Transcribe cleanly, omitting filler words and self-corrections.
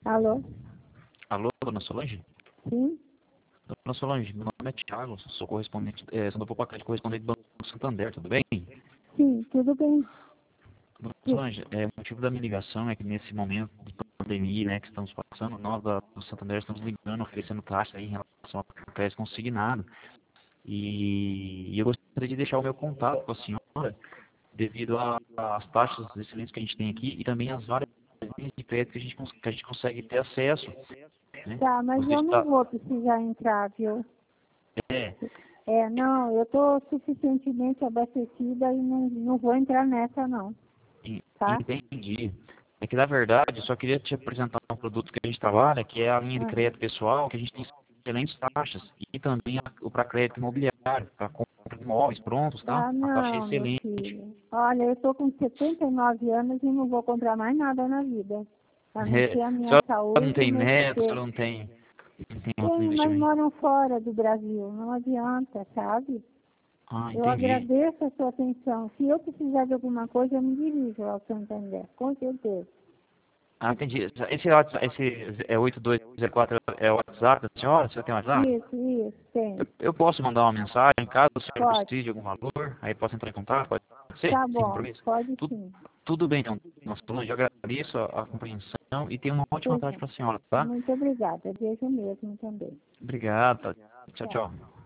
Alô? Alô, dona Solange? Sim? Dona Solange, meu nome é Thiago, sou correspondente, sou do Popacate, correspondente do Banco Santander, tudo bem? Sim, tudo bem. Dona Solange, o motivo da minha ligação é que nesse momento de pandemia, né, que estamos passando, nós do Santander estamos ligando, oferecendo taxa aí em relação ao crédito consignado. E eu gostaria de deixar o meu contato com a senhora, devido às taxas excelentes que a gente tem aqui e também às várias linhas de crédito que a gente consegue ter acesso, né? Tá, mas Você eu não está... vou precisar entrar, viu? É, Não, eu estou suficientemente abastecida e não vou entrar nessa não, tá? Entendi. É que, na verdade, eu só queria te apresentar um produto que a gente trabalha, que é a linha de Ah, crédito pessoal, que a gente tem excelentes taxas, e também o para crédito imobiliário, para compra de imóveis prontos, tá? A taxa é não, meu excelente. filho. Olha, eu estou com 79 anos e não vou comprar mais nada na vida. A não É, ser a a minha senhora não saúde e tem meu neto, a sossego. senhora não tem outro Tem, mas investimento. moram fora do Brasil. Não adianta, sabe? Ah, Eu entendi. agradeço a sua atenção. Se eu precisar de alguma coisa, eu me dirijo ao Santander, com certeza. Ah, entendi. Esse é 8204 é o WhatsApp da senhora? Você tem WhatsApp? Isso, tem. Eu posso mandar uma mensagem, caso a senhora Pode. precise de algum valor, aí posso entrar em contato, pode ser? Tá Sem bom, compromisso? pode Tudo, sim. tudo bem, então. Nossa, eu agradeço a compreensão e tenho uma ótima Pois tarde é. para a senhora, tá? Muito obrigada. Beijo mesmo também. Obrigado, tá? Tchau, Tchau. tchau.